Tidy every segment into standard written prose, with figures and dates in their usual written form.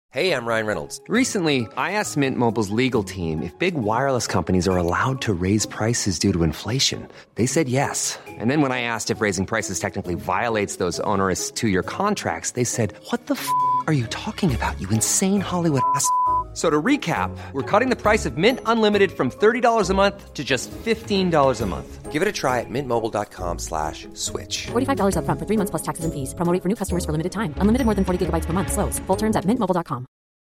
Hey, I'm Ryan Reynolds. Recently, I asked Mint Mobile's legal team if big wireless companies are allowed to raise prices due to inflation. They said yes. And then when I asked if raising prices technically violates those onerous two-year contracts, they said, "What the are you talking about, you insane Hollywood ass?" So to recap, we're cutting the price of Mint Unlimited from $30 a month to just $15 a month. Give it a try at mintmobile.com/switch. $45 up front for 3 months plus taxes and fees. Promo rate for new customers for limited time. Unlimited more than 40 gigabytes per month. Slows full terms at mintmobile.com.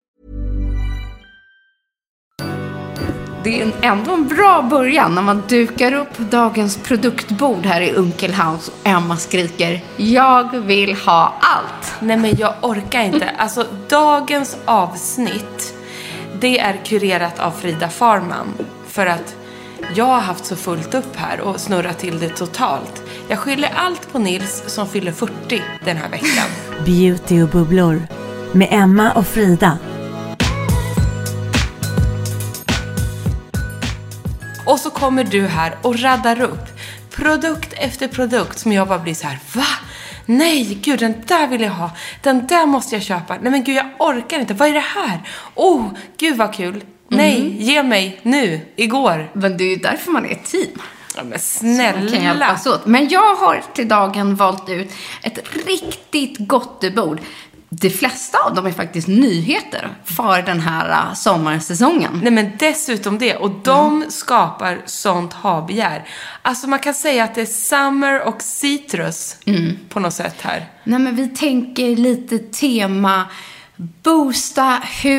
Det är ändå en bra början när man dukar upp dagens produktbord här i Unkelhaus och Emma skriker: jag vill ha allt. Nej, men jag orkar inte. Alltså, dagens avsnitt, det är kurerat av Frida Farman. För att jag har haft så fullt upp här och snurrat till det totalt. Jag skyller allt på Nils som fyller 40 den här veckan. Beauty och bubblor med Emma och Frida. Och så kommer du här och raddar upp produkt efter produkt som jag bara blir så här: va? Nej, gud, den där vill jag ha. Den där måste jag köpa. Nej, men gud, jag orkar inte. Vad är det här? Oh, gud vad kul. Nej, ge mig nu, igår. Men det är ju därför man är ett team. Ja, men snälla. Kan hjälpas åt. Men jag har till dagen valt ut ett riktigt gottebord. De flesta av dem är faktiskt nyheter för den här sommarsäsongen. Nej, men dessutom det. Och de skapar sånt habegär. Alltså man kan säga att det är summer och citrus på något sätt här. Nej, men vi tänker lite tema boosta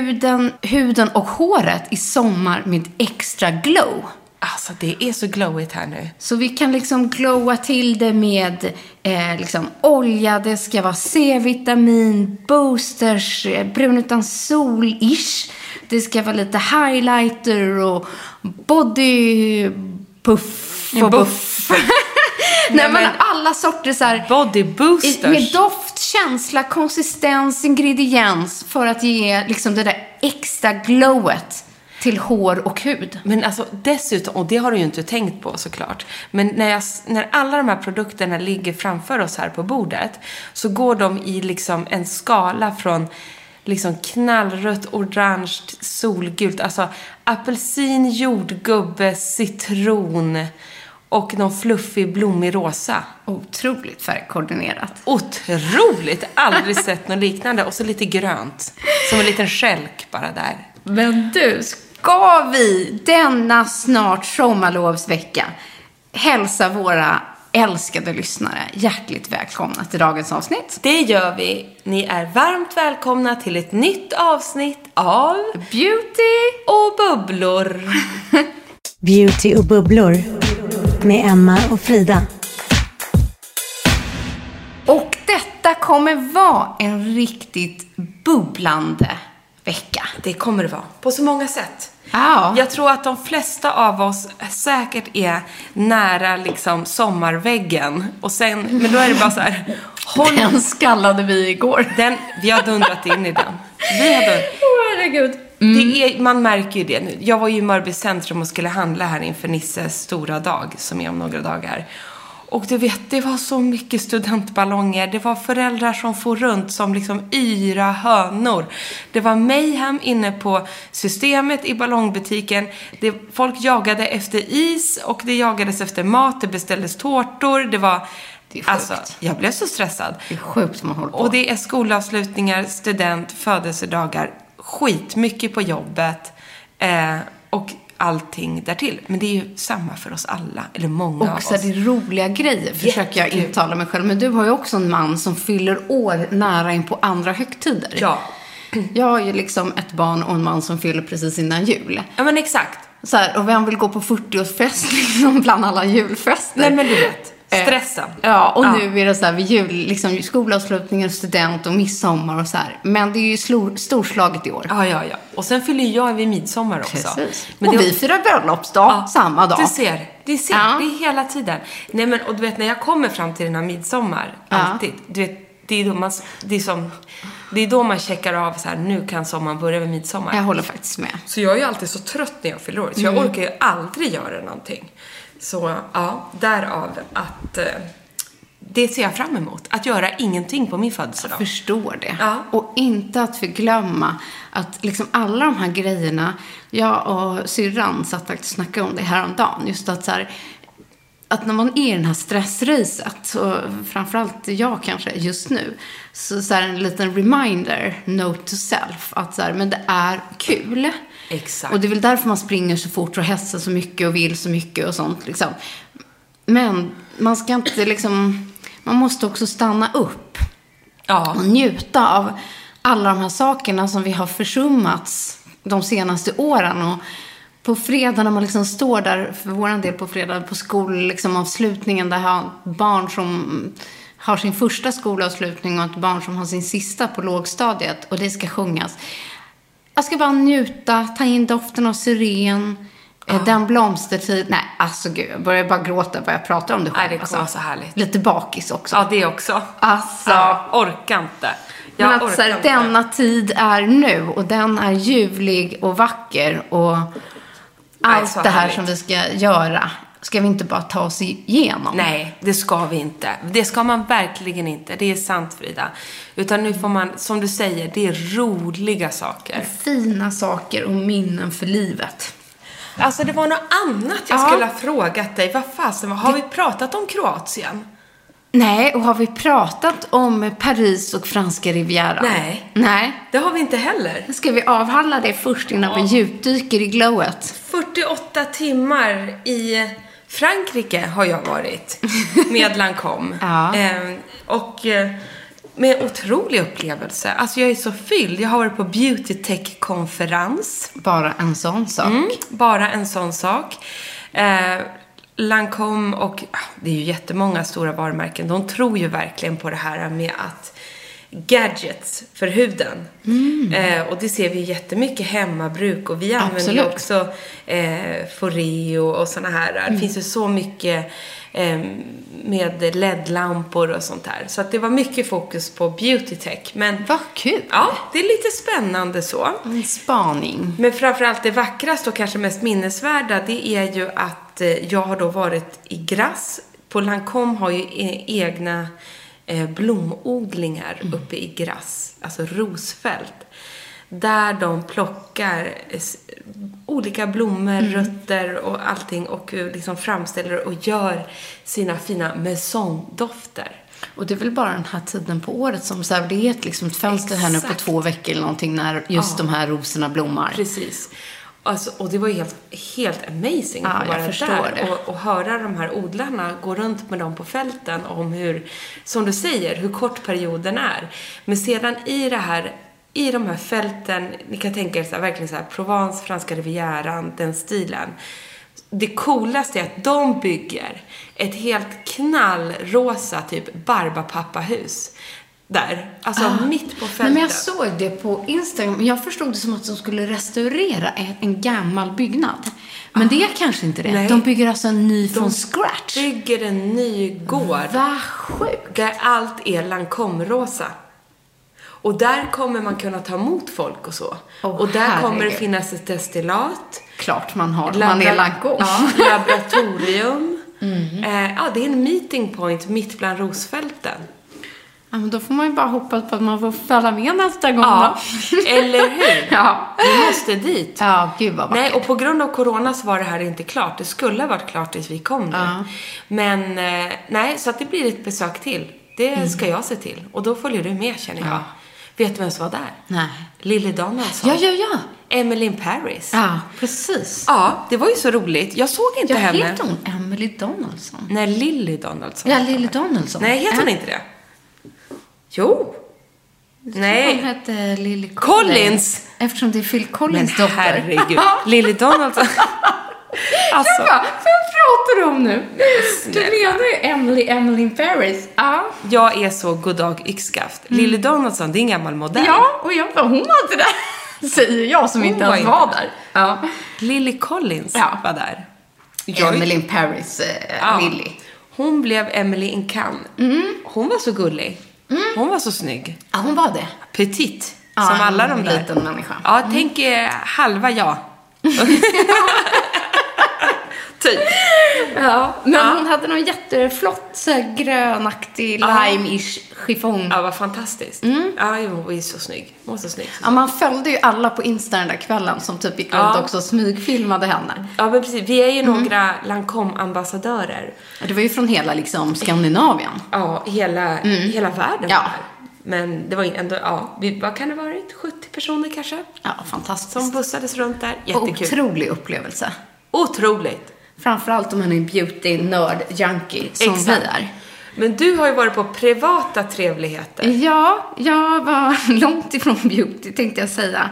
huden och håret i sommar med extra glow. Alltså det är så glowigt här nu. Så vi kan liksom glowa till det med liksom olja, det ska vara C-vitamin, boosters, brun utan sol-ish. Det ska vara lite highlighter och body puff och buff. Nej, men alla sorters här body boosters. Med doft, känsla, konsistens, ingrediens för att ge liksom det där extra glowet till hår och hud. Men alltså dessutom, och det har du ju inte tänkt på såklart, men när alla de här produkterna ligger framför oss här på bordet, så går de i liksom en skala från liksom knallrött, orange, solgult, alltså apelsin, jordgubbe, citron och någon fluffig, blommig rosa. Otroligt färgkoordinerat. Otroligt! Aldrig sett något liknande. Och så lite grönt. Som en liten skälk bara där. Men du, ska vi denna snart sommarlovsvecka hälsa våra älskade lyssnare hjärtligt välkomna till dagens avsnitt? Det gör vi. Ni är varmt välkomna till ett nytt avsnitt av Beauty och bubblor. Beauty och bubblor med Emma och Frida. Och detta kommer vara en riktigt bubblande vecka. Det kommer det vara. På så många sätt. Ja. Jag tror att de flesta av oss säkert är nära liksom sommarväggen. Och sen, men då är det bara så här. Den skallade vi igår. Vi har dundrat in i den. Herregud. Man märker ju det nu. Jag var ju i Mörby centrum och skulle handla här inför Nisses stora dag som är om några dagar. Och du vet, det var så mycket studentballonger. Det var föräldrar som får runt som liksom yra hönor. Det var mayhem inne på systemet i ballongbutiken. Folk jagade efter is och det jagades efter mat. Det beställdes tårtor. Det är sjukt. Alltså, jag blev så stressad. Det är sjukt som man håller på. Och det är skolavslutningar, student, födelsedagar. Skit mycket på jobbet. Och allting därtill. Men det är ju samma för oss alla. Eller många av oss. Och så är det roliga grejer, försöker jag intala mig själv. Men du har ju också en man som fyller år nära in på andra högtider. Ja. Jag har ju liksom ett barn och en man som fyller precis innan jul. Ja, men exakt. Så här, och vem vill gå på 40-årsfest liksom bland alla julfester? Nej, men du vet. Stressen. Ja, och nu är det så här vid jul, liksom skolavslutningar, student och midsommar och så här. Men det är ju storslaget i år. Ja. Och sen fyller jag vid midsommar också. Precis. Men och vi firar bröllopsdag samma dag. Du ser. Det är hela tiden. Nej, men och du vet, när jag kommer fram till den här midsommar, alltid, du vet, det är då man checkar av så här, nu kan sommaren börja vid midsommar. Jag håller faktiskt med. Så jag är ju alltid så trött när jag fyller år. Så jag orkar ju aldrig göra någonting. Så ja, därav att det ser jag fram emot. Att göra ingenting på min födelsedag. Jag förstår det. Ja. Och inte att förglömma att liksom alla de här grejerna, jag och syrran satt faktiskt och snackade om det häromdagen. Just att så här, att när man är i den här stressracet, och framförallt jag kanske just nu, så är en liten reminder, note to self, att så här, men det är kul. Exakt. Och det är väl därför man springer så fort och hästar så mycket och vill så mycket och sånt liksom. Men man ska inte liksom, man måste också stanna upp och njuta av alla de här sakerna som vi har försummats de senaste åren. Och på fredag när man liksom står där, för våran del på fredag på skolavslutningen, där har barn som har sin första skolavslutning och ett barn som har sin sista på lågstadiet, och det ska sjungas. Jag ska bara njuta, ta in doften av syren, den blomstertid. Nej, alltså gud, jag börjar bara gråta vad jag pratar om det själv. Nej, det kommer vara så härligt. Lite bakis också. Ja, det också. Alltså. Orkar inte. Men att så här, denna tid är nu, och den är ljuvlig och vacker, och allt det här härligt som vi ska göra ska vi inte bara ta oss igenom. Nej, det ska vi inte. Det ska man verkligen inte. Det är sant, Frida. Utan nu får man, som du säger, det är roliga saker. Fina saker och minnen för livet. Alltså det var något annat jag skulle ha frågat dig. Vad fasen, har vi pratat om Kroatien? Nej, och har vi pratat om Paris och franska rivieran? Nej. Det har vi inte heller. Ska vi avhandla det först innan vi djupdyker i glowet? 48 timmar i Frankrike har jag varit med Lancôme. Och med otrolig upplevelse. Alltså jag är så fylld. Jag har varit på Beauty Tech-konferens. Bara en sån sak. Bara en sån sak. Lancôme, och det är ju jättemånga stora varumärken. De tror ju verkligen på det här med att gadgets för huden. Och det ser vi jättemycket hemmabruk. Och vi använder ju också Foreo och såna här. Det finns ju så mycket med LED-lampor och sånt här. Så att det var mycket fokus på beauty tech. Men vad kul! Ja, det är lite spännande så. En spaning. Men framförallt det vackraste och kanske mest minnesvärda, det är ju att jag har då varit i Grasse. På Lancôme har ju egna blomodlingar uppe i Grasse. Alltså rosfält. Där de plockar olika blommor, rötter och allting, och liksom framställer och gör sina fina maisondofter. Och det är väl bara den här tiden på året som så här, det är liksom ett fönster här nu på 2 veckor eller någonting när just de här rosorna blommar. Precis. Alltså, och det var ju helt amazing att vara där och höra de här odlarna gå runt med dem på fälten om hur, som du säger, hur kort perioden är. Men sedan i de här fälten, ni kan tänka er så här, verkligen så här Provence, franska rivieran, den stilen. Det coolaste är att de bygger ett helt knallrosa typ Barbapappahus där, alltså mitt på fälten. Men jag såg det på Instagram. Jag förstod det som att de skulle restaurera en gammal byggnad. Men det är kanske inte det. Nej. De bygger alltså en ny från scratch. De bygger en ny gård. Vad sjukt. Där allt är Lancôme-rosa. Och där kommer man kunna ta emot folk och så. Och där kommer det finnas ett destillat. Klart man har. Man är Lancôme. Ja, laboratorium. Det är en meeting point mitt bland rosfälten. Ja, men då får man ju bara hoppas på att man får följa med nästa gång. Ja, eller hur? Ja. Vi måste dit. Ja, gud vad vackert. Nej, och på grund av corona så var det här inte klart. Det skulle ha varit klart tills vi kom nu. Men nej, så att det blir ett besök till. Det ska jag se till. Och då följer du med, känner jag. Vet du vem som var där? Nej. Lily Donaldson. Ja. Emily in Paris. Ja, precis. Ja, det var ju så roligt. Jag såg inte henne. Heter hon Emily Donaldson? Nej, Lily Donaldson. Ja, Lily Donaldson. Nej, heter hon inte det? Jo. Nej. Hon hette Lily Collins. Eftersom det är Phil Collins dotter. Herregud. Lily Donaldson. Alltså. Vad pratar du om nu? Du menar ju Emily in Paris. Ja. Jag är så goddag yxskaft. Lily Donaldson, det är en gammal modell. Ja, och jag bara, hon var inte där. Säger jag som inte ens var där. Ja. Lily Collins var där. Emily in Paris, Lily. Hon blev Emily in Cannes. Hon var så gullig. Hon var så snygg. Ja, hon var det. Petit. Som alla de där. Liten människa. Ja, tänk halva jag. Typ. Ja, men hon hade någon jätteflott så här grönaktig lime-ish chiffon. Ja, vad fantastiskt. Ja, hon var ju så snygg. Hon var så snygg. Ja, man följde ju alla på Insta den där kvällen som typ gick runt också och smygfilmade henne. Ja, men precis. Vi är ju några Lancôme-ambassadörer. Det var ju från hela liksom Skandinavien. Ja, hela världen Ja. där. Men det var ändå, vad kan det ha varit? 70 personer kanske? Ja, fantastiskt. Som bussades runt där. Jättekul. Otrolig upplevelse. Otroligt. Framförallt om man är en beauty-nörd-junkie som vi är. Men du har ju varit på privata trevligheter. Ja, jag var långt ifrån beauty tänkte jag säga.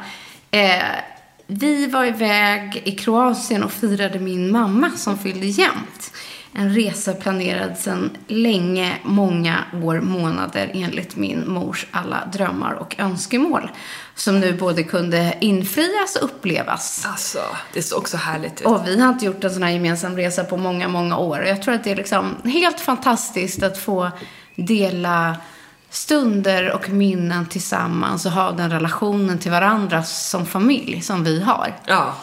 Vi var iväg i Kroatien och firade min mamma som fyllde jämnt. En resa planerad sedan länge, många år, månader enligt min mors alla drömmar och önskemål. Som nu både kunde infrias och upplevas. Alltså, det såg också härligt ut. Och vi har inte gjort en sån här gemensam resa på många, många år. Och jag tror att det är liksom helt fantastiskt att få dela stunder och minnen tillsammans och ha den relationen till varandra som familj som vi har. Ja.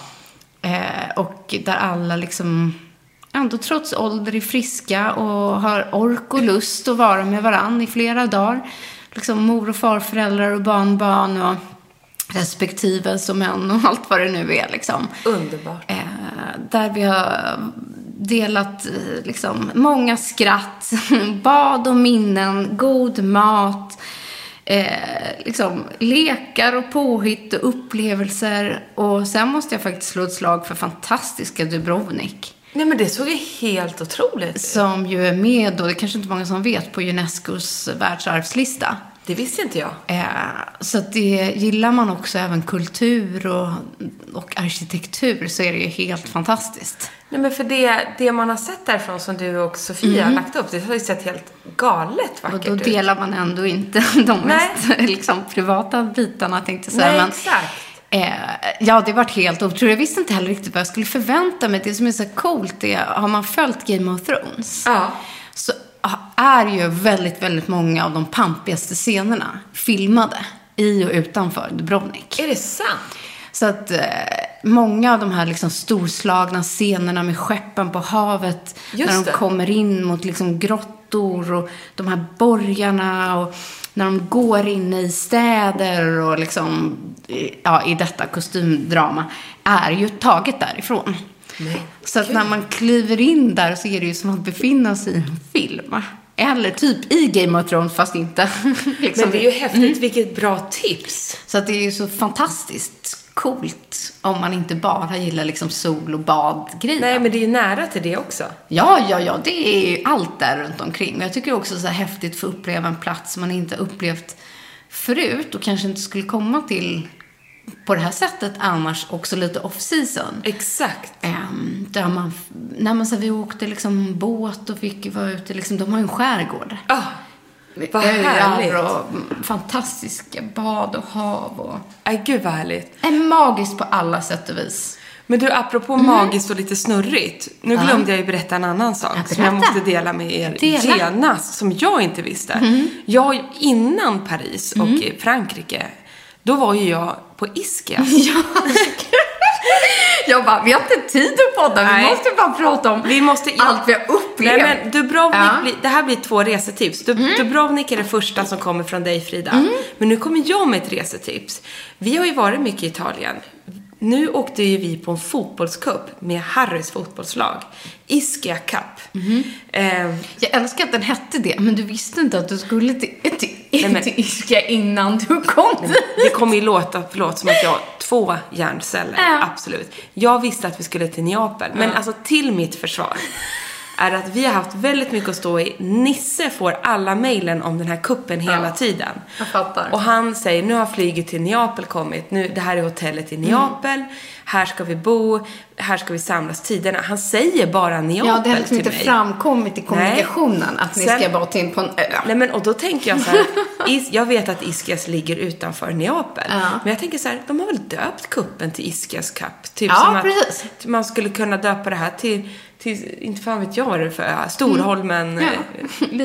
Och där alla liksom ändå trots ålder är friska och har ork och lust att vara med varandra i flera dagar. Liksom mor- och farföräldrar och barnbarn och respektive som män och allt vad det nu är liksom. Underbart. Där vi har delat liksom många skratt, bad och minnen, god mat, liksom lekar och påhitt och upplevelser. Och sen måste jag faktiskt slå ett slag för fantastiska Dubrovnik. Nej, men det såg ju helt otroligt ut. Som ju är med då, det kanske inte många som vet, på Unescos världsarvslista. Det visste inte jag. Så att det gillar man också, även kultur och arkitektur, så är det ju helt fantastiskt. Nej, men för det man har sett därifrån som du och Sofia har lagt upp, det har ju sett helt galet vackert ut. Och då delar man ändå inte de mest liksom, privata bitarna, tänkte jag säga. Nej, men, exakt. Ja, det var helt otroligt. Jag visste inte heller riktigt vad jag skulle förvänta mig. Det som är så coolt är, har man följt Game of Thrones, så är ju väldigt, väldigt många av de pampigaste scenerna filmade i och utanför Dubrovnik. Är det sant? Så att många av de här liksom storslagna scenerna med skeppen på havet, när de kommer in mot liksom grottor och de här borgarna, och när de går in i städer och liksom, i detta kostymdrama, är ju taget därifrån. Nej, så att när man kliver in där så är det ju som att befinna sig i en film. Eller typ i Game of Thrones, fast inte. liksom. Men det är ju häftigt, vilket bra tips. Så att det är ju så fantastiskt coolt om man inte bara gillar liksom sol- och badgrejer. Nej, men det är ju nära till det också. Ja, det är ju allt där runt omkring. Men jag tycker också så här häftigt för att uppleva en plats man inte upplevt förut och kanske inte skulle komma till på det här sättet annars, också lite off-season. Exakt. Där vi åkte liksom båt och fick vara ute, liksom, de har ju en skärgård. Vad härligt. Och fantastiska bad och hav. Och Gud vad härligt. är magiskt på alla sätt och vis. Men du, apropå magiskt och lite snurrigt. Nu glömde jag ju berätta en annan sak som jag måste dela med er genast, som jag inte visste. Jag, innan Paris och Frankrike, då var ju jag på Ischia. Jag bara, vi har inte tid att podda. Vi måste bara prata om allt vi har upplevt. Nej, men Dubrovnik, det här blir 2 resetips. Dubrovnik är det första som kommer från dig, Frida. Men nu kommer jag med ett resetips. Vi har ju varit mycket i Italien. Nu åkte ju vi på en fotbollscup med Harrys fotbollslag. Ischia Cup. Jag älskar att den hette det, men du visste inte att du skulle till Ischia innan du kom dit. Det kommer ju låta, som att jag har 2 hjärnceller. Absolut. Jag visste att vi skulle till Neapel. Men alltså, till mitt försvar är att vi har haft väldigt mycket att stå i. Nisse får alla mejlen om den här kuppen hela tiden. Jag fattar. Och han säger, nu har flyget till Neapel kommit. Nu, det här är hotellet i Neapel. Här ska vi bo. Här ska vi samlas tiderna. Han säger bara Neapel till mig. Ja, det har liksom inte framkommit i kommunikationen att ni ska vara till på en ö. Nej, men och då tänker jag så här, jag vet att Ischias ligger utanför Neapel. Men jag tänker så här, de har väl döpt kuppen till Ischias Cup. Typ som att precis. Man skulle kunna döpa det här till inte fan vet jag vad det är för Storholmen.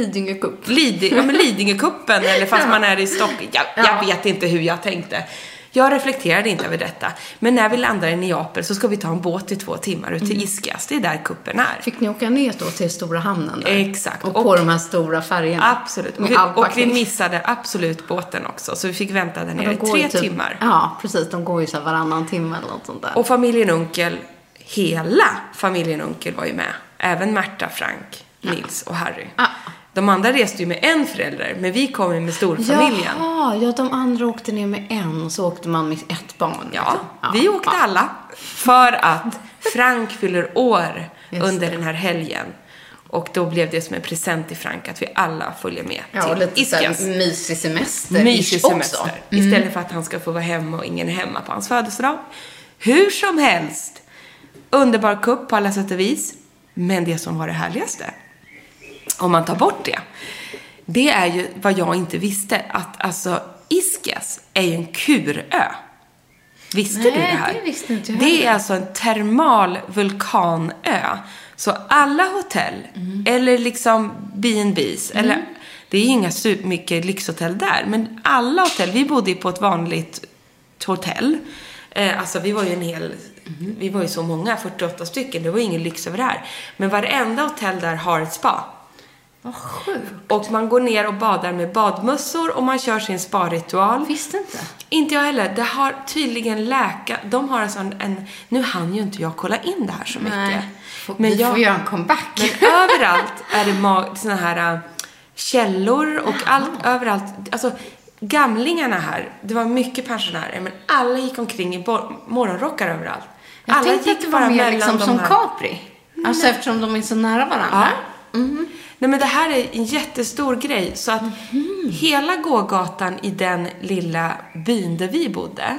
Lidingökupp. Lidingökuppen, eller fast man är i Stockholm. Jag vet inte hur jag tänkte. Jag reflekterade inte över detta. Men när vi landar i Neapel så ska vi ta en båt i 2 timmar ut till Ischia. Det är där kuppen är. Fick ni åka ner då till stora hamnen där? Exakt. Och på de här stora färgerna? Absolut. Och vi missade absolut båten också. Så vi fick vänta där nere i 3 timmar. Ja, precis. De går ju så varannan timme eller något sånt där. Och familjen Unkel, hela familjen Unkel var ju med. Även Märta, Frank, Nils och Harry. Ja. De andra reste ju med en förälder, men vi kom ju med storfamiljen. Ja, de andra åkte ner med en och så åkte man med ett barn. Ja, vi åkte alla. För att Frank fyller år under den här helgen. Och då blev det som en present till Frank att vi alla följer med till lite Ischia. Mysig semester. Mysig semester. Istället för att han ska få vara hemma och ingen är hemma på hans födelsedag. Hur som helst. Underbar kupp på alla sätt och vis. Men det som var det härligaste, om man tar bort det är ju vad jag inte visste. Att alltså Ischia är ju en kurö. Visste du det här? Det visste inte jag. Det är alltså en termal vulkanö. Så alla hotell, eller liksom B&B's, eller det är ju inga mycket lyxhotell där, men alla hotell, vi bodde ju på ett vanligt hotell. Alltså vi var ju vi var ju så många, 48 stycken, det var ingen lyx över det här. Men varenda hotell där har ett spa. Vad sjukt. Och man går ner och badar med badmössor och man kör sin spa-ritual. Visste inte. Inte jag heller. Det har tydligen de har alltså nu hann ju inte jag kolla in det här så mycket. Nej. Men vi får göra en comeback. Men överallt är det såna här källor och överallt. Alltså gamlingarna här, det var mycket pensionärer, men alla gick omkring i morgonrockar överallt. Jag alla tänkte gick att det var mer liksom som Capri. Alltså eftersom de är så nära varandra. Ja. Nej, men det här är en jättestor grej. Så att hela gågatan i den lilla byn där vi bodde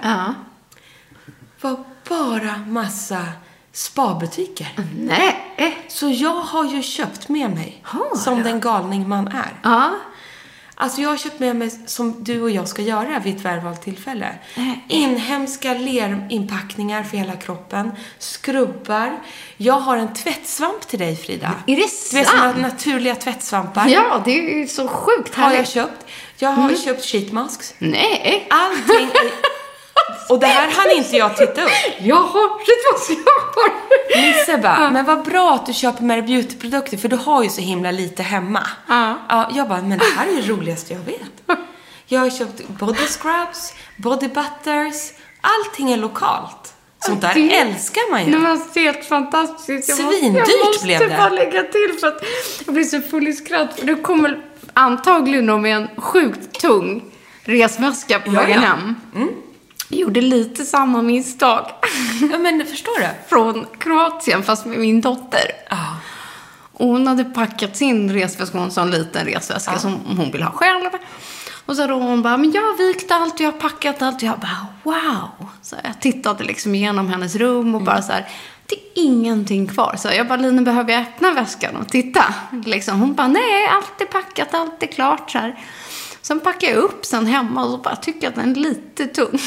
var bara massa spabutiker. Nej. Så jag har ju köpt med mig som den galning man är. Ja. Alltså jag har köpt med mig, som du och jag ska göra vid ett välvalt tillfälle. Inhemska lerinpackningar för hela kroppen. Skrubbar. Jag har en tvättsvamp till dig, Frida. Är det Du vet, sådana naturliga tvättsvampar. Ja, det är ju så sjukt har jag härligt. köpt. Jag har köpt sheet masks. Nej. Allting. Och det här hann inte jag titta upp. Jag har Nisse bara, men vad bra att du köper med beautyprodukter, för du har ju så himla lite hemma. Ja, jag bara, men det här är det roligaste jag vet. Jag har köpt body scrubs, body butters, allting är lokalt. Sånt där älskar man ju. Det var helt fantastiskt. Svindyrt blev det. Jag måste bara lägga till för att jag blir så full i skratt. För du kommer antagligen nog med en sjukt tung resväska på vägen hem. Jag gjorde lite samma misstag. Ja, men förstår du? Från Kroatien, fast med min dotter. Ja. Och hon hade packat sin resväska, hon sa en liten resväska som hon ville ha själv. Och så då hon bara, men jag har vikt allt, jag har packat allt. Och jag bara, wow. Så jag tittade liksom igenom hennes rum och bara så här, det är ingenting kvar. Så jag bara, Lina, behöver jag öppna väskan och titta? Liksom, hon bara, nej, allt är packat, allt är klart så här. Sen packade jag upp sen hemma och så bara tycker att den är lite tung.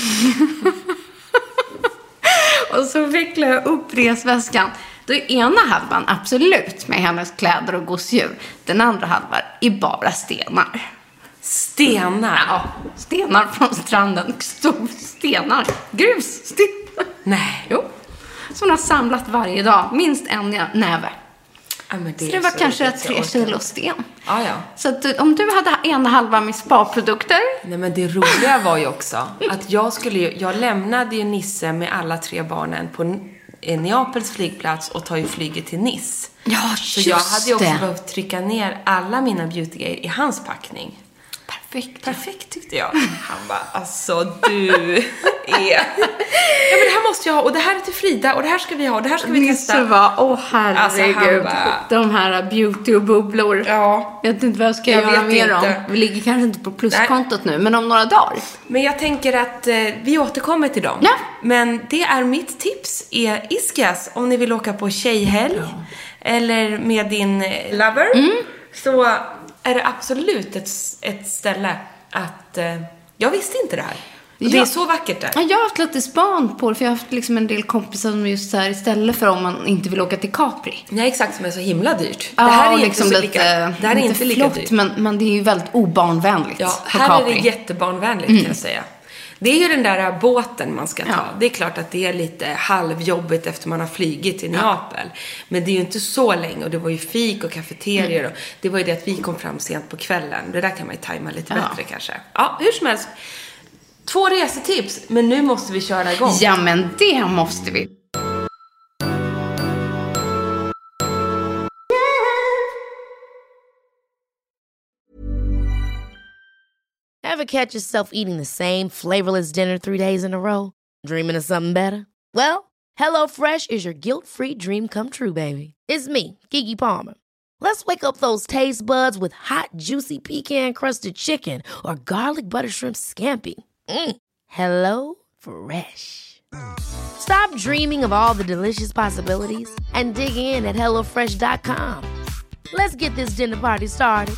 Och så vecklade jag upp resväskan. Då är ena halvan absolut med hennes kläder och gosedjur. Den andra halvan är bara stenar. Stenar? Ja, stenar från stranden. Stenar. Grusstenar. Nej. Jo. Som hon har samlat varje dag. Minst en näve. Ja, men så det var kanske 3 kilo sten. Ja. Så att om du hade ena halva med spa-produkter. Nej, men det roliga var ju också att jag lämnade ju Nisse med alla 3 barnen på Neapels flygplats och tar ju flyget till Nice. Ja, så jag hade ju också behövt trycka ner alla mina beautygrejer i hans packning. Perfekt tyckte jag. Han bara, alltså du är... Ja, men det här måste jag ha. Och det här är till Frida. Och det här ska vi ha. Och det här ska vi testa. Herregud. Alltså, de här beauty och bubblor. Ja. Jag vet inte vad jag ska göra med dem. Vi ligger kanske inte på pluskontot nu. Men om några dagar. Men jag tänker att vi återkommer till dem. Ja. Men det är mitt tips. Är Ischia. Om ni vill åka på tjejhelg. Ja. Eller med din lover. Så... är det absolut ett ställe att... jag visste inte det här. Och det är så vackert där. Jag har haft lite span på det. För jag har haft liksom en del kompisar som just så här, istället för om man inte vill åka till Capri. Ja, exakt, som är så himla dyrt. Ja, det här är liksom inte så lite, det här är inte lika flott, dyrt. Men det är ju väldigt obarnvänligt. Ja, här är det jättebarnvänligt kan jag säga. Det är ju den där båten man ska ta. Ja. Det är klart att det är lite halvjobbigt efter man har flygit till Neapel. Men det är ju inte så länge. Och det var ju fik och kafeterier. Och det var ju det att vi kom fram sent på kvällen. Det där kan man ju tajma lite bättre kanske. Ja, hur som helst. 2 resetips. Men nu måste vi köra igång. Ja, men det måste vi. Ever catch yourself eating the same flavorless dinner 3 days in a row? Dreaming of something better? Well, HelloFresh is your guilt-free dream come true, baby. It's me, Keke Palmer. Let's wake up those taste buds with hot, juicy pecan-crusted chicken or garlic butter shrimp scampi. Hello Fresh. Stop dreaming of all the delicious possibilities and dig in at HelloFresh.com. Let's get this dinner party started.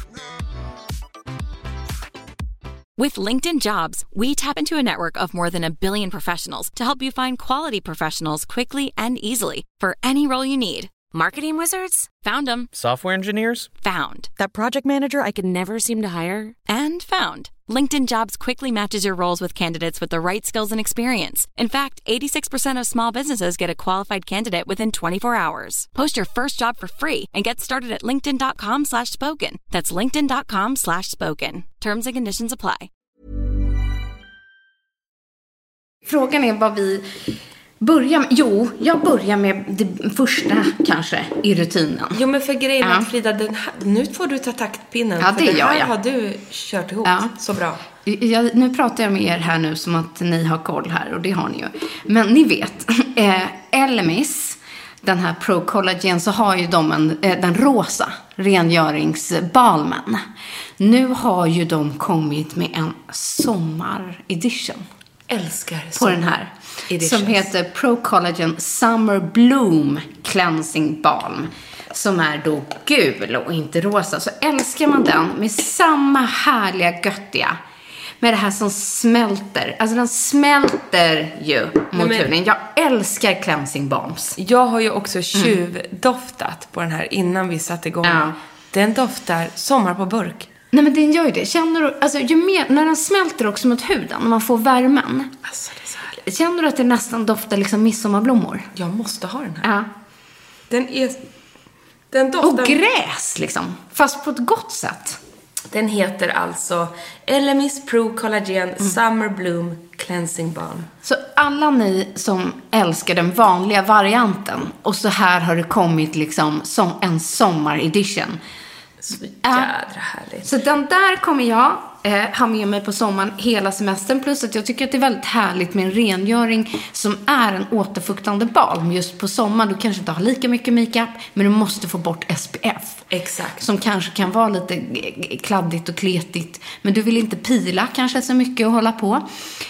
With LinkedIn Jobs, we tap into a network of more than 1 billion professionals to help you find quality professionals quickly and easily for any role you need. Marketing wizards? Found them. Software engineers? Found. That project manager I could never seem to hire? And found. LinkedIn Jobs quickly matches your roles with candidates with the right skills and experience. In fact, 86% of small businesses get a qualified candidate within 24 hours. Post your first job for free and get started at linkedin.com/spoken. That's linkedin.com/spoken. Terms and conditions apply. Frågan är vad vi börjar med. Jo, jag börjar med det första kanske i rutinen. Jo, men för grejen att Frida, nu får du ta taktpinnen. Ja, det för gör jag. Har du kört ihop så bra. Nu pratar jag med er här nu som att ni har koll här, och det har ni ju. Men ni vet, Elemis, den här Pro Collagen, så har ju de den rosa rengöringsbalmen. Nu har ju de kommit med en sommaredition. Älskar på den här editions. Som heter Pro Collagen Summer Bloom Cleansing Balm, som är då gul och inte rosa. Så älskar man den med samma härliga göttiga, med det här som smälter. Alltså den smälter ju mot huden. Jag älskar cleansing balms. Jag har ju också tjuvdoftat på den här innan vi satte igång. Ja. Den doftar sommar på burk. Nej, men den gör ju det. Känner du, alltså ju mer, när den smälter också mot huden, när man får värmen. Alltså det är så härligt. Känner du att det nästan doftar liksom midsommarblommor? Jag måste ha den här. Ja. Den doftar... Och gräs liksom. Fast på ett gott sätt. Den heter alltså Elemis Pro Collagen Summer Bloom Cleansing Balm. Så alla ni som älskar den vanliga varianten, och så här har det kommit liksom som en sommaredition. Så jädra härligt. Så den där kommer jag ha med mig på sommaren hela semestern. Plus att jag tycker att det är väldigt härligt med en rengöring som är en återfuktande balm just på sommaren. Du kanske inte har lika mycket makeup, men du måste få bort SPF. Exakt. Som kanske kan vara lite kladdigt och kletigt, men du vill inte pila kanske så mycket och hålla på.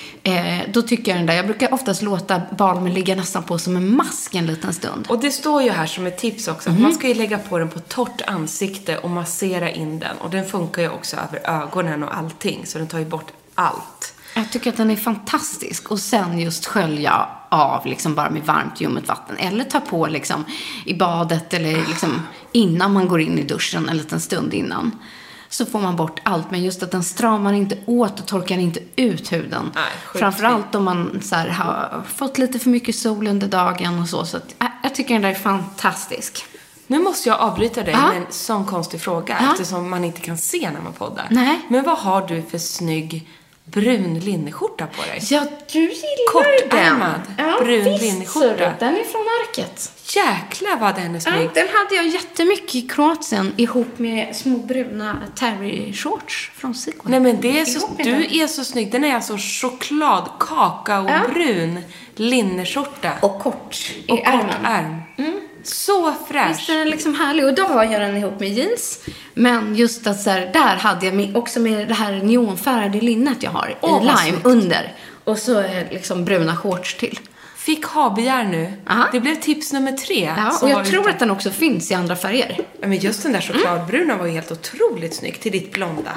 Då tycker jag den där. Jag brukar oftast låta balmen ligga nästan på som en mask en liten stund. Och det står ju här som ett tips också. Man ska ju lägga på den på torrt ansikte och massera in den. Och den funkar ju också över ögonen och allting. Så den tar ju bort allt. Jag tycker att den är fantastisk. Och sen just skölja av liksom bara med varmt ljummet vatten. Eller ta på liksom i badet eller liksom innan man går in i duschen en liten stund innan. Så får man bort allt, men just att den stramar inte åt och torkar inte ut huden. Nej, framförallt om man så här, har fått lite för mycket sol under dagen och så. Så att, jag tycker den där är fantastisk. Nu måste jag avbryta dig med en sån konstig fråga. Eftersom man inte kan se när man poddar. Nej. Men vad har du för snygg brun linneskjorta på dig? Ja, du gillar kortärmad brun linneskjorta. Den är från Arket. Jäklar vad den är snygg. Den hade jag jättemycket i Kroatien ihop med små bruna terry shorts från Sequin. Nej, men det är så, du är så snygg. Den är alltså choklad, kakaobrun linneskjorta. Och kort i ärm. Så fräsch. Visst är den liksom härlig. Och då har jag den ihop med jeans. Men just att så här, där hade jag också med det här neonfärgade linnet jag har i lime under. Och så liksom bruna shorts till. Fick ha-begär nu. Aha. Det blev tips nummer 3. Ja, och jag tror att den också finns i andra färger. Ja, men just den där chokladbruna var ju helt otroligt snygg till ditt blonda.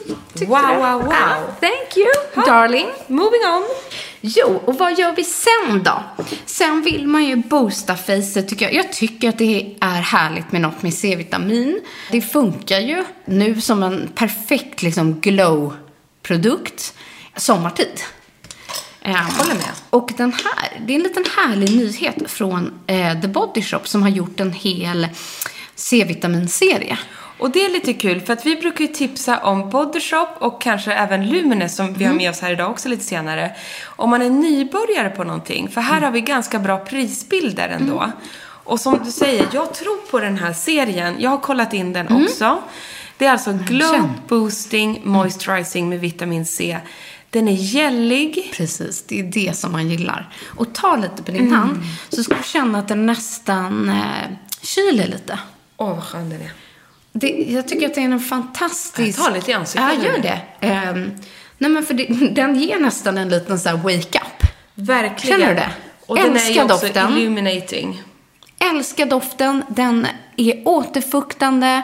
Wow. Thank you, darling. Moving on. Jo, och vad gör vi sen då? Sen vill man ju boosta facet, tycker jag. Jag tycker att det är härligt med något med C-vitamin. Det funkar ju nu som en perfekt liksom glow-produkt sommartid. Håller med. Och det är en liten härlig nyhet från The Body Shop som har gjort en hel C-vitaminserie. Och det är lite kul för att vi brukar ju tipsa om Body Shop och kanske även Luminous som vi har med oss här idag också lite senare. Om man är nybörjare på någonting. För här har vi ganska bra prisbilder ändå. Och som du säger, jag tror på den här serien. Jag har kollat in den också. Det är alltså Glow Boosting Moisturizing med vitamin C. Den är gällig. Precis, det är det som man gillar. Och ta lite på din hand så ska du känna att den nästan kyler lite. Vad skön den är. Jag tycker att det är en fantastisk... Jag tar lite i ansiktet. Ja, gör det. Nej, men för den ger nästan en liten så här wake-up. Verkligen. Känner du det? Och den är ju också illuminating. Älskar doften. Den är återfuktande.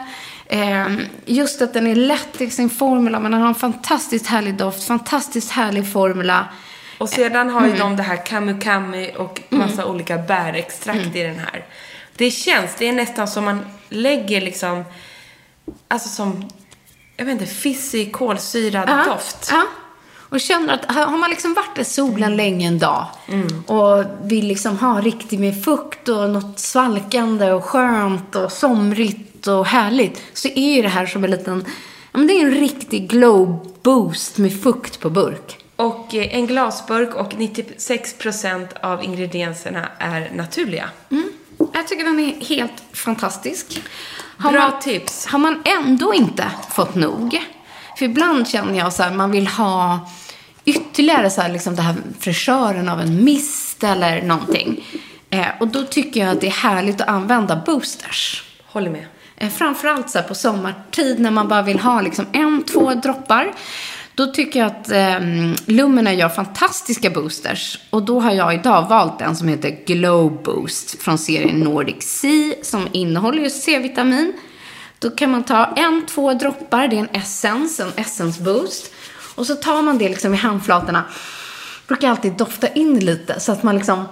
Just att den är lätt i sin formula. Men den har en fantastiskt härlig doft. Fantastiskt härlig formula. Och sedan har ju de det här camu och massa olika bärextrakt i den här. Det är nästan som man lägger liksom, alltså som, jag vet inte, fissig kolsyrad doft. Ja. Och känner att har man liksom varit i solen länge en dag och vill liksom ha riktigt med fukt och något svalkande och skönt och somrigt och härligt, så är ju det här som en liten, det är en riktig glow boost med fukt på burk. Och en glasburk och 96% av ingredienserna är naturliga. Jag tycker den är helt fantastisk. Bra tips. Har man ändå inte fått nog? För ibland känner jag så här, man vill ha ytterligare så här, liksom det här fräschören av en mist eller någonting. Och då tycker jag att det är härligt att använda boosters. Håller med. Framförallt så här på sommartid när man bara vill ha liksom 1-2 droppar. Då tycker jag att Lumina gör fantastiska boosters. Och då har jag idag valt en som heter Glow Boost från serien Nordic Sea, som innehåller just C-vitamin. Då kan man ta 1-2 droppar, det är en essence boost. Och så tar man det liksom i handflatorna. Brukar alltid dofta in lite så att man liksom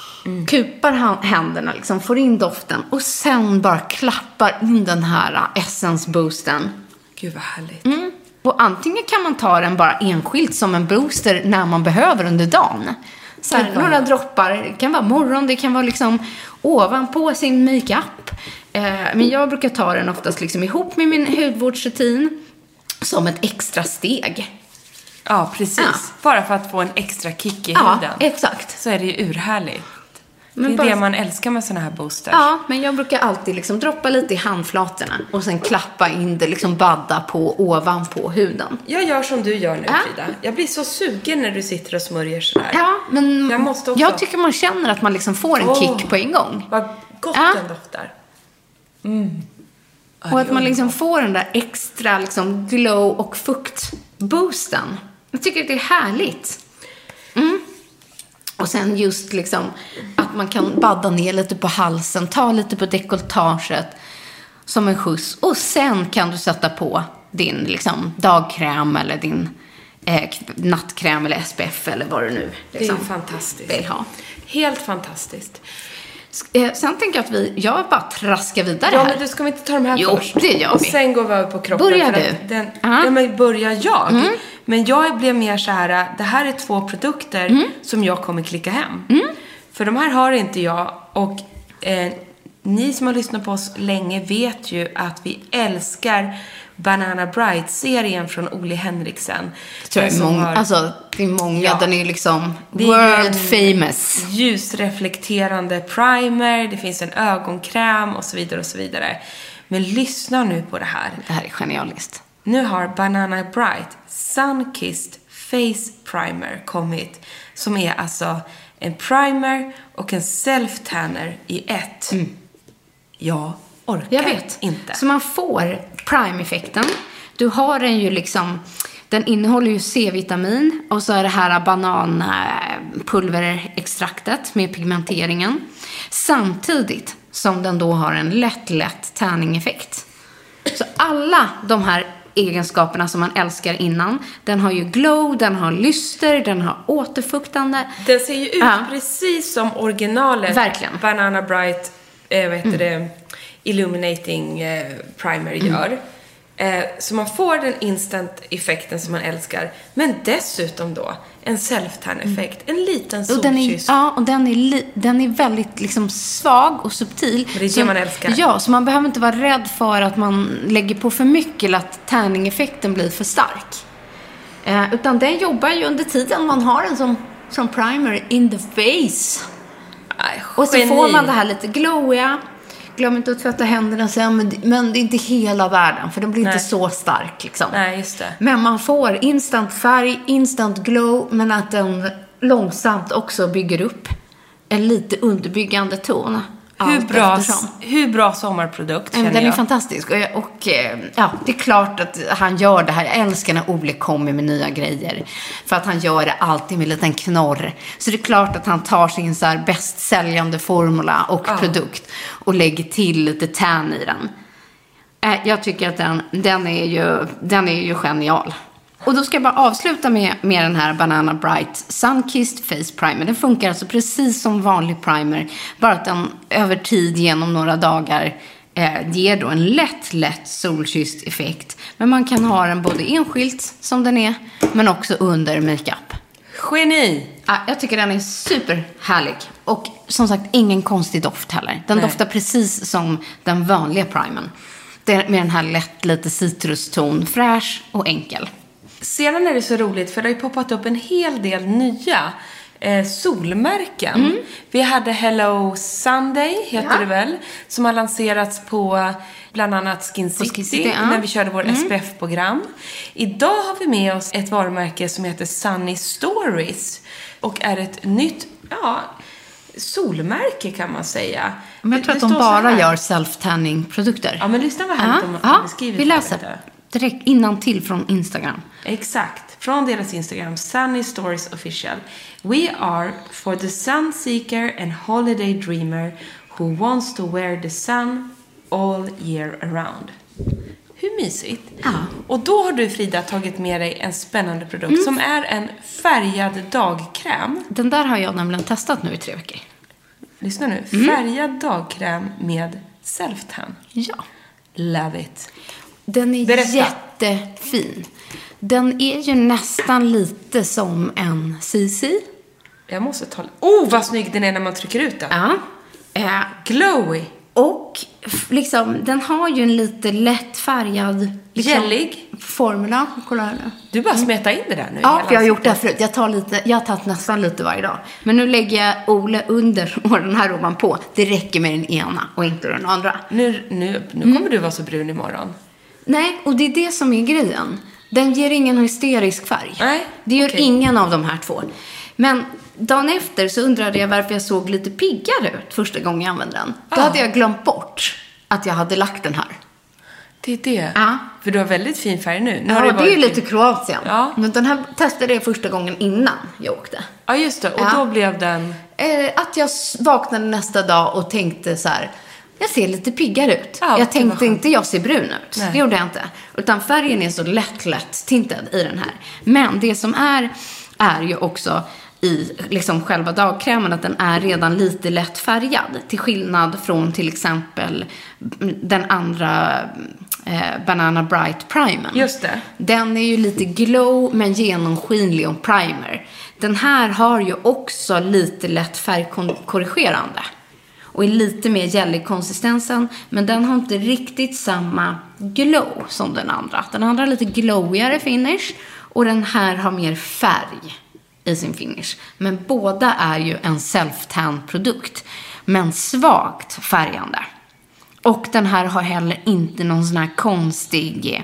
kupar händerna, liksom får in doften. Och sen bara klappar in den här essence boosten. Gud vad härligt. Och antingen kan man ta den bara enskilt som en booster när man behöver under dagen. Så här, några droppar, det kan vara morgon, det kan vara liksom ovanpå sin makeup. Men jag brukar ta den oftast liksom ihop med min hudvårdsrutin som ett extra steg. Ja, precis. Ja. Bara för att få en extra kick i huden. Ja, exakt. Så är det ju urhärligt. Men det är det man älskar med såna här boosters. Ja, men jag brukar alltid liksom droppa lite i handflatorna och sen klappa in det, liksom badda på ovanpå huden. Jag gör som du gör nu, Frida. Jag blir så sugen när du sitter och smörjer sådär. Ja, men jag måste också. Jag tycker man känner att man liksom får en kick på en gång. Vad gott den doftar. Och att man liksom får den där extra liksom glow och fuktboosten. Jag tycker att det är härligt. Och sen just liksom att man kan badda ner lite på halsen, ta lite på dekolletaget som en skjuts. Och sen kan du sätta på din liksom dagkräm eller din nattkräm eller SPF eller vad du nu liksom, det är fantastiskt. Vill ha. Helt fantastiskt. Sen tänker jag att jag bara traskar vidare här. Ja, men du ska vi inte ta de här först? Jo, det gör vi. Och sen går vi över på kroppen. Börjar du? Ja, men börjar jag? Men jag blev mer så här, det här är 2 produkter som jag kommer klicka hem. För de här har inte jag. Och ni som har lyssnat på oss länge vet ju att vi älskar Banana Bright-serien från Ole Henriksen. Det är många, alltså det är många, den är liksom world famous. Ljusreflekterande primer, det finns en ögonkräm och så vidare och så vidare. Men lyssna nu på det här. Det här är genialiskt. Nu har Banana Bright Sun-Kissed Face Primer kommit, som är alltså en primer och en self-tanner i ett. Jag orkar jag vet inte. Så man får prime-effekten. Du har den ju liksom, den innehåller ju C-vitamin och så är det här bananpulverextraktet med pigmenteringen. Samtidigt som den då har en lätt tanning-effekt. Så alla de här egenskaperna som man älskar innan. Den har ju glow, den har lyster, den har återfuktande. Den ser ju ut precis som originalet. Verkligen. Banana Bright, Illuminating Primer gör. Så man får den instant-effekten som man älskar. Men dessutom då en self-tan-effekt. En liten solkyss. Och den är väldigt liksom svag och subtil. Det är det man älskar. Ja, så man behöver inte vara rädd för att man lägger på för mycket eller att tanning-effekten blir för stark. Utan den jobbar ju under tiden man har den som primer in the face. Och så får man det här lite glowiga. Glöm inte att tvätta händerna sen, men det är inte hela världen, för den blir inte så stark liksom. Nej, just det. Men man får instant färg, instant glow, men att den långsamt också bygger upp en lite underbyggande ton. Hur bra sommarprodukt känner Den är jag. fantastisk. Och det är klart att han gör det här. Jag älskar när Ole kommer med nya grejer. För att han gör det alltid med en liten knorr. Så det är klart att han tar sin så här bästsäljande formula och produkt och lägger till lite tan i den. Jag tycker att den är ju genial. Och då ska jag bara avsluta med den här Banana Bright Sun-Kissed Face Primer. Den funkar alltså precis som vanlig primer. Bara att den över tid genom några dagar ger då en lätt solkysst effekt. Men man kan ha den både enskilt som den är, men också under makeup. Geni! Jag tycker den är superhärlig. Och som sagt, ingen konstig doft heller. Den doftar precis som den vanliga primern. Med den här lätt lite citruston, fräsch och enkel. Sedan är det så roligt, för det har ju poppat upp en hel del nya solmärken. Vi hade Hello Sunday, heter det väl, som har lanserats på bland annat Skin City när vi körde vår SPF-program. Idag har vi med oss ett varumärke som heter Sunny Stories och är ett nytt solmärke kan man säga. Men jag tror att de bara gör self-tanning-produkter. Ja, men lyssna vad härligt de beskriver. Vi läser direkt innantill från Instagram. Exakt. Från deras Instagram, Sunny Stories Official. We are for the sun seeker and holiday dreamer who wants to wear the sun all year around. Hur mysigt. Ja. Och då har du, Frida, tagit med dig en spännande produkt som är en färgad dagkräm. Den där har jag nämligen testat nu i 3 veckor. Lyssna nu. Färgad dagkräm med self-tan. Ja. Love it. Den är jättefin. Den är ju nästan lite som en CC. Jag måste ta... vad snygg den är när man trycker ut den. Ja. Glowy. Och liksom, den har ju en lite lätt färgad... Gällig. Formula. Kolla här nu. Du bara smeta in det där nu. Ja, jag har gjort det förut. Jag har tagit nästan lite varje dag. Men nu lägger jag Ole under och den här ovanpå. Det räcker med den ena och inte den andra. Nu kommer du vara så brun imorgon. Nej, och det är det som är grejen. Den ger ingen hysterisk färg. Nej, det gör ingen av de här två. Men dagen efter så undrade jag varför jag såg lite piggare ut första gången jag använde den. Då hade jag glömt bort att jag hade lagt den här. Det är det. Ja. För du har väldigt fin färg nu. Ja, det är ju lite Kroatien. Ja. Men den här testade jag första gången innan jag åkte. Ja, just det. Och då blev den... Att jag vaknade nästa dag och tänkte så här... Jag ser lite piggare ut. Ja, jag tänkte inte jag ser brun ut. Nej. Det gjorde jag inte. Utan färgen är så lätt tintad i den här. Men det som är ju också i liksom själva dagkrämen att den är redan lite lätt färgad. Till skillnad från till exempel den andra Banana Bright Primer. Just det. Den är ju lite glow men genomskinlig och primer. Den här har ju också lite lätt färgkorrigerande. Och är lite mer gällig konsistensen. Men den har inte riktigt samma glow som den andra. Den andra har lite glowigare finish. Och den här har mer färg i sin finish. Men båda är ju en self-tan-produkt. Men svagt färgande. Och den här har heller inte någon sån här konstig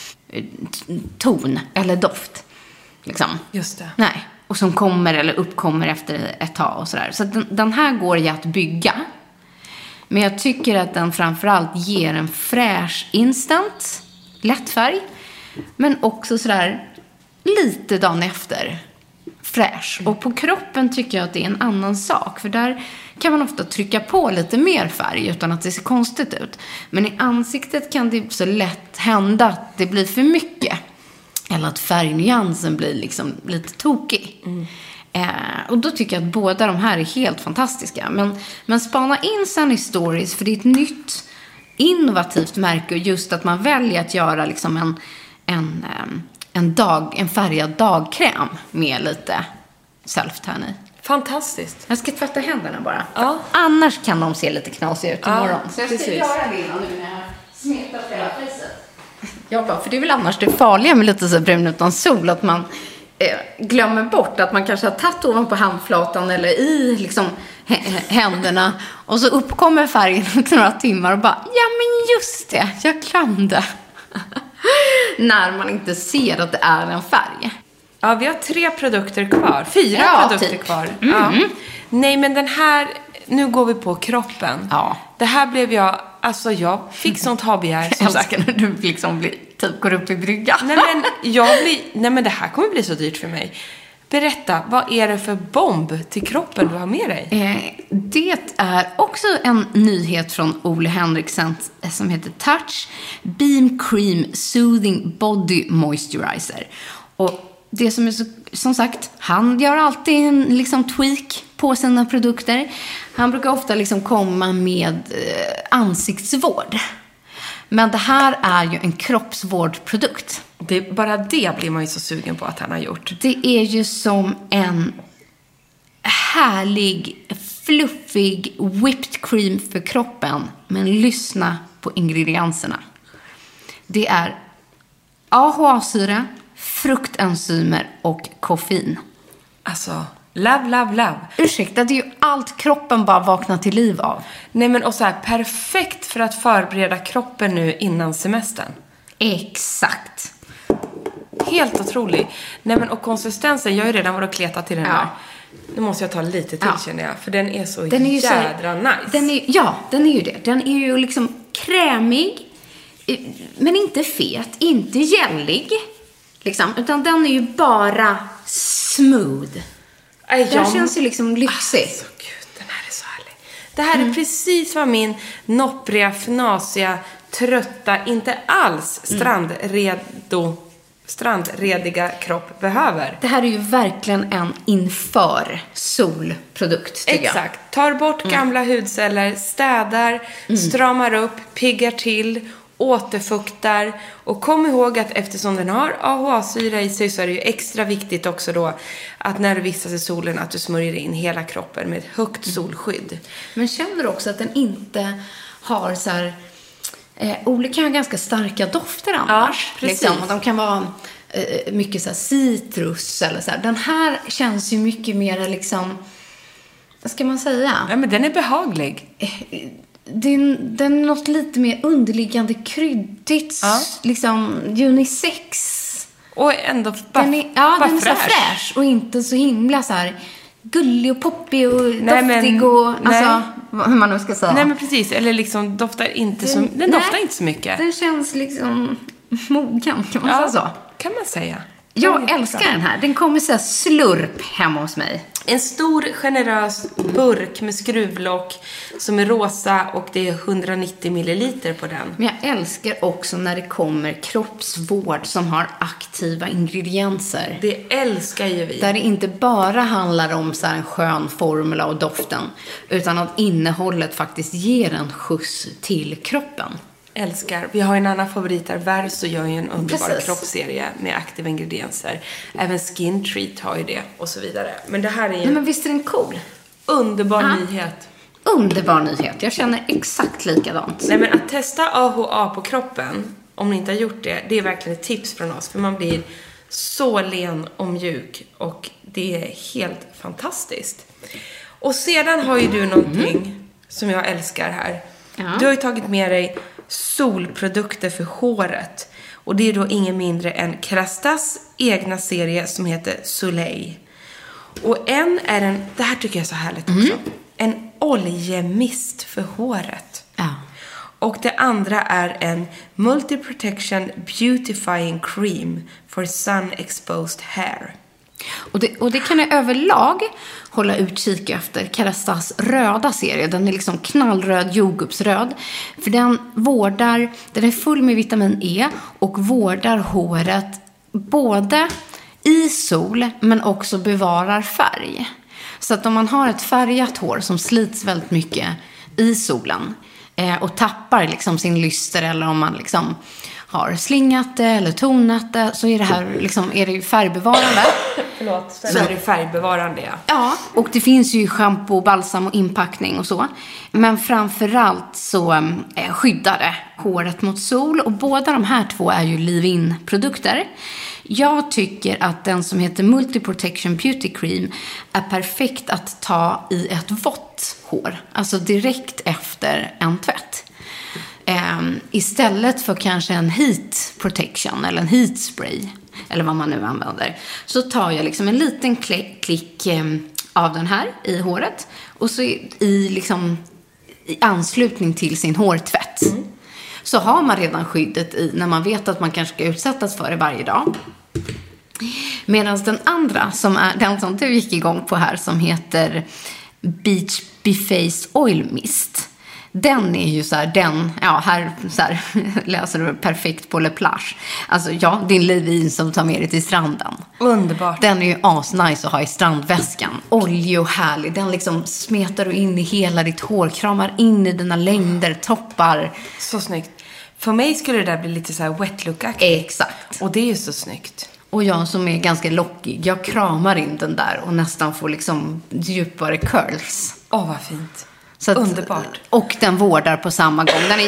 ton eller doft. Liksom. Just det. Nej. Och som kommer eller uppkommer efter ett tag och sådär. Så den här går ju att bygga. Men jag tycker att den framförallt ger en fräsch instant, lätt färg. Men också sådär lite dagen efter fräsch. Och på kroppen tycker jag att det är en annan sak. För där kan man ofta trycka på lite mer färg utan att det ser konstigt ut. Men i ansiktet kan det så lätt hända att det blir för mycket. Eller att färgnyansen blir liksom lite tokig. Och då tycker jag att båda de här är helt fantastiska. Men spana in Sunny Stories, för det är ett nytt innovativt märke, och just att man väljer att göra liksom en färgad dagkräm med lite self-tan i. Fantastiskt. Jag ska tvätta händerna bara. Ja. Annars kan de se lite knasiga ut imorgon. Så jag ska precis. göra det innan nu när jag smetar hela fejset. Ja, för det är väl annars det farliga med lite så brun utan sol, att man glömmer bort att man kanske har tagit ovanpå handflatan eller i liksom händerna, och så uppkommer färgen efter några timmar och bara, ja men just det, jag glömde. När man inte ser att det är en färg. Ja, vi har 3 produkter kvar. 4 produkter typ. kvar. Ja. Nej, men den här... Nu går vi på kroppen. Ja. Det här blev jag... Alltså, jag fick sånt habegär. Jag älskar när du liksom typ går upp i brygga. Nej, men det här kommer bli så dyrt för mig. Berätta, vad är det för bomb till kroppen du har med dig? Det är också en nyhet från Ole Henriksen som heter Touch Beam Cream Soothing Body Moisturizer. Och det som är så, som sagt, han gör alltid en liksom tweak på sina produkter. Han brukar ofta liksom komma med ansiktsvård. Men det här är ju en kroppsvårdprodukt. Bara det blir man ju så sugen på att han har gjort. Det är ju som en härlig, fluffig whipped cream för kroppen. Men lyssna på ingredienserna. Det är AHA-syra, fruktenzymer och koffein. Alltså, love. Ursäkta, det är ju allt kroppen bara vaknar till liv av. Nej, men och så här, perfekt för att förbereda kroppen nu innan semestern. Exakt. Helt otrolig. Nej, men och konsistensen, jag har ju redan varit och kletat till den här. Nu måste jag ta lite till, känner jag. För den är så jädra nice. Den är ju det. Den är ju liksom krämig, men inte fet, inte gällig. Liksom, utan den är ju bara smooth. Den känns ju liksom lyxig. Alltså, gud, den här är så härlig. Det här är precis vad min noppriga, fnasiga, trötta, inte alls strandrediga kropp behöver. Det här är ju verkligen en inför solprodukt, tycker jag. Exakt. Tar bort gamla hudceller, städar, stramar upp, piggar till, återfuktar. Och kom ihåg att eftersom den har AHA-syra i sig så är det ju extra viktigt också då att när du vistas i solen att du smörjer in hela kroppen med ett högt solskydd. Men känner du också att den inte har så här... olika har ganska starka dofter annars. Ja, precis. Liksom. De kan vara mycket så här citrus eller så här. Den här känns ju mycket mer liksom... Vad ska man säga? Ja, men den är behaglig. Den är något lite mer underliggande kryddigt, liksom unisex. Och ändå bara den är så fräsch och inte så himla så här gullig och poppig och doftig och alltså hur man nu ska säga. Nej, men precis, eller liksom doftar inte doftar inte så mycket. Den känns liksom mogen, kan man säga så. Kan man säga. Jag älskar den här. Den kommer så här slurp hemma hos mig. En stor generös burk med skruvlock som är rosa och det är 190 milliliter på den. Men jag älskar också när det kommer kroppsvård som har aktiva ingredienser. Det älskar ju vi. Där det inte bara handlar om så här en skön formula och doften, utan att innehållet faktiskt ger en skjuts till kroppen. Älskar. Vi har en annan favorit där. Verso gör ju en underbar kroppsserie med aktiva ingredienser. Även Skin Treat har ju det och så vidare. Men det här är ju... Nej, men visst är den cool? Underbar nyhet. Underbar nyhet. Jag känner exakt likadant. Nej, men att testa AHA på kroppen, om ni inte har gjort det, det är verkligen ett tips från oss. För man blir så len och mjuk och det är helt fantastiskt. Och sedan har ju du någonting som jag älskar här. Ja. Du har ju tagit med dig solprodukter för håret. Och det är då ingen mindre än Kerastas egna serie som heter Soleil. Och det här tycker jag är så härligt också. En oljemist för håret. Ja. Och det andra är en Multi-Protection Beautifying Cream for Sun Exposed Hair. Och det kan jag överlag hålla utkik efter. Kerastas röda serie. Den är liksom knallröd, jordgubbsröd. För den är full med vitamin E och vårdar håret både i sol men också bevarar färg. Så att om man har ett färgat hår som slits väldigt mycket i solen, och tappar liksom sin lyster, eller om man liksom har slingat det eller tonat det, så är det här liksom, är det ju färgbevarande. Så är det färgbevarande, ja. Ja, och det finns ju shampoo, balsam och inpackning och så. Men framförallt så skyddar det håret mot sol. Och båda de här två är ju leave-in-produkter. Jag tycker att den som heter Multi-Protection Beauty Cream är perfekt att ta i ett vått hår. Alltså direkt efter en tvätt. Istället för kanske en heat protection eller en heat spray, eller vad man nu använder, så tar jag liksom en liten klick av den här i håret, och så i anslutning till sin hårtvätt. Så har man redan skyddet i, när man vet att man kanske ska utsättas för det varje dag. Medan den andra, som är den som du gick igång på här, som heter Beach Beface Oil Mist, den är ju så här, här så här, läser du perfekt på Le Plage. Alltså ja, din leave-in som tar med dig till stranden. Underbart. Den är ju asnice att ha i strandväskan. Oljig och härlig. Den liksom smetar du in i hela ditt hår, kramar in i dina längder, toppar. Så snyggt. För mig skulle det där bli lite så här wet look-aktigt. Exakt. Och det är ju så snyggt. Och jag som är ganska lockig, jag kramar in den där och nästan får liksom djupare curls. Vad fint. Så att, underbart. Och den vårdar på samma gång. Den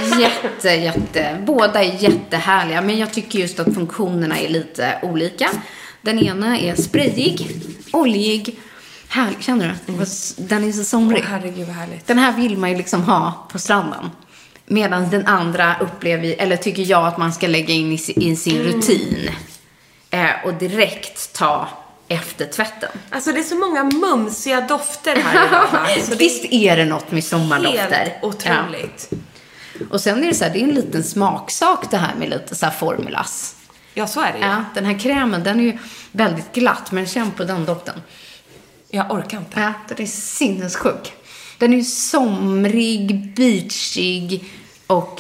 är båda är jättehärliga. Men jag tycker just att funktionerna är lite olika. Den ena är sprayig, oljig, härlig. Känner du? Den är så somrig. Herregud vad härligt. Den här vill man ju liksom ha på stranden. Medan den andra tycker jag att man ska lägga in i sin rutin. Och direkt ta efter tvätten. Alltså det är så många mumsiga dofter här idag, va? Så visst är det något med sommardofter. Helt otroligt. Ja. Och sen är det så här, det är en liten smaksak det här med lite så här formulas. Ja, så är det ju. Ja, den här krämen, den är ju väldigt glatt, men känn på den doften. Jag orkar inte. Ja, den är sinnessjuk. Den är ju somrig, beachig och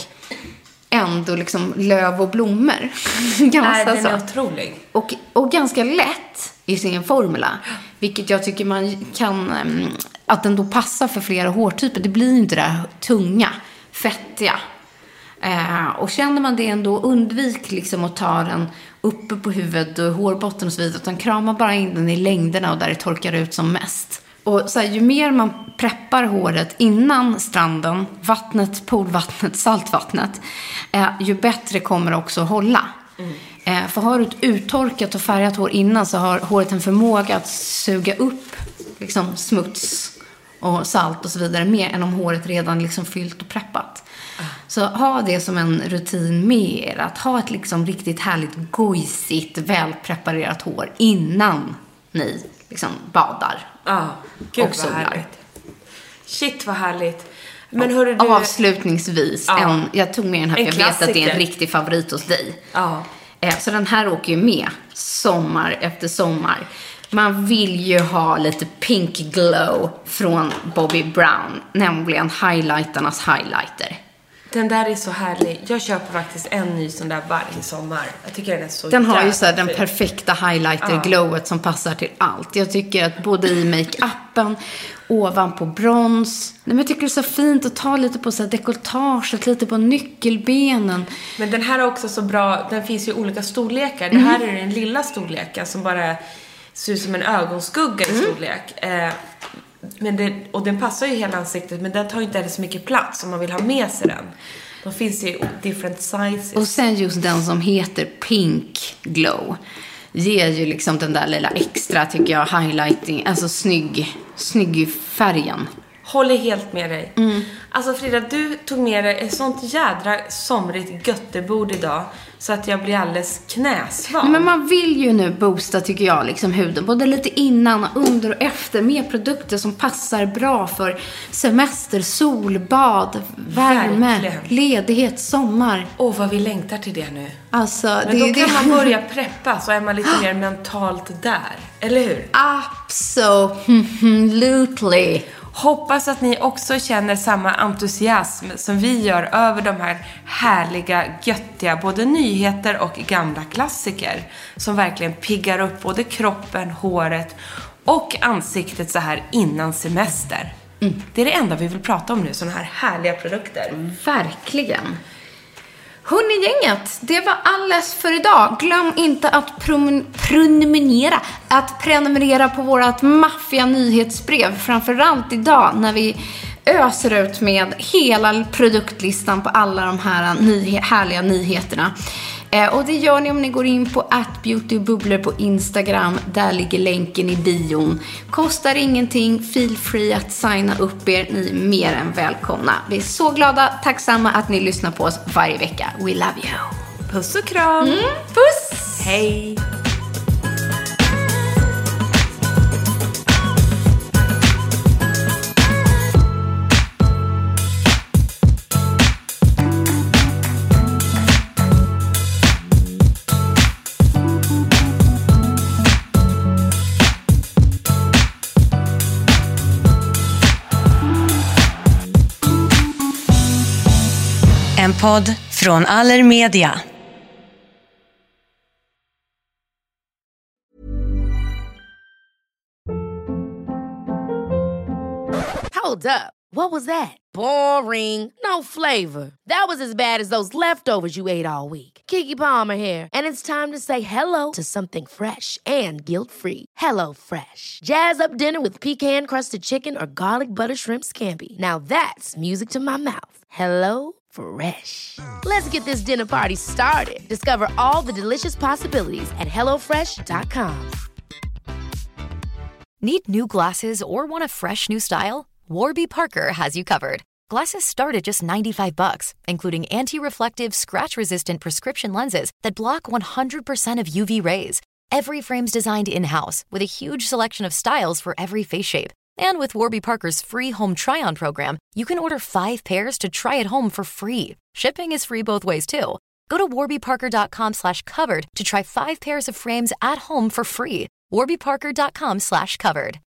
ändå liksom löv och blommor. Den är otrolig. Och ganska lätt i sin formula. Vilket jag tycker man kan, att den då passar för flera hårtyper. Det blir inte det där tunga, fettiga. Och känner man det ändå, undvik liksom att ta den uppe på huvudet och hårbotten och så vidare. Utan krama bara in den i längderna och där det torkar ut som mest. Och så här, ju mer man preppar håret innan stranden, vattnet, poolvattnet, saltvattnet, ju bättre kommer det också att hålla. För har du ett uttorkat och färgat hår innan, så har håret en förmåga att suga upp liksom smuts och salt och så vidare mer än om håret redan liksom fyllt och preppat. Så ha det som en rutin med er, att ha ett liksom riktigt härligt gojsigt, välpreparerat hår innan ni liksom badar. Gud vad härligt. Shit vad härligt. Men hörru du... Avslutningsvis, jag tog med den här för jag vet att det är en riktig favorit hos dig. Så den här åker ju med sommar efter sommar. Man vill ju ha lite pink glow från Bobbi Brown, nämligen highlightarnas highlighter. Den där är så härlig. Jag köper faktiskt en ny sån där varje sommar. Jag tycker den är så den har ju så här den perfekta highlighter-glowet som passar till allt. Jag tycker att både i make-upen, ovanpå brons. Men jag tycker det är så fint att ta lite på så här dekolletaget, lite på nyckelbenen. Men den här är också så bra. Den finns ju i olika storlekar. Det här är den lilla storleken som bara ser ut som en ögonskugga i storlek. Och den passar ju hela ansiktet, men den tar ju inte heller så mycket plats om man vill ha med sig den. De finns ju different sizes. Och sen just den som heter Pink Glow ger ju liksom den där lilla extra, tycker jag, highlighting, alltså snygg färgen. Håller helt med dig. Alltså Frida, du tog med dig ett sånt jädra somrigt göttebord idag så att jag blir alldeles knäsvag. Men man vill ju nu boosta, tycker jag, liksom huden. Både lite innan, under och efter. Med produkter som passar bra för semester, solbad, värme, verkligen. Ledighet, sommar. Vad vi längtar till det nu. Alltså, men då kan man börja preppa, så är man lite mer mentalt där. Eller hur? Absolutely. Hoppas att ni också känner samma entusiasm som vi gör över de här härliga, göttiga, både nyheter och gamla klassiker som verkligen piggar upp både kroppen, håret och ansiktet så här innan semester. Det är det enda vi vill prata om nu, sådana här härliga produkter. Verkligen. Hörrni gänget, det var alles för idag. Glöm inte att prenumerera på vårat maffiga nyhetsbrev. Framförallt idag när vi öser ut med hela produktlistan på alla de här härliga nyheterna. Och det gör ni om ni går in på @beautybubblor på Instagram. Där ligger länken i bion. Kostar ingenting, feel free att signa upp er. Ni är mer än välkomna. Vi är så glada, tacksamma att ni lyssnar på oss varje vecka. We love you. Puss och kram. Puss! Hej. En podd från Allermedia. Hold up. What was that? Boring. No flavor. That was as bad as those leftovers you ate all week. Keke Palmer here, and it's time to say hello to something fresh and guilt-free. Hello Fresh. Jazz up dinner with pecan-crusted chicken or garlic butter shrimp scampi. Now that's music to my mouth. Hello Fresh. Let's get this dinner party started. Discover all the delicious possibilities at hellofresh.com. Need new glasses or want a fresh new style? Warby Parker has you covered. Glasses start at just $95, including anti-reflective, scratch-resistant prescription lenses that block 100% of UV rays. Every frame's designed in-house with a huge selection of styles for every face shape. And with Warby Parker's free home try-on program, you can order 5 pairs to try at home for free. Shipping is free both ways, too. Go to warbyparker.com/covered to try 5 pairs of frames at home for free. warbyparker.com/covered.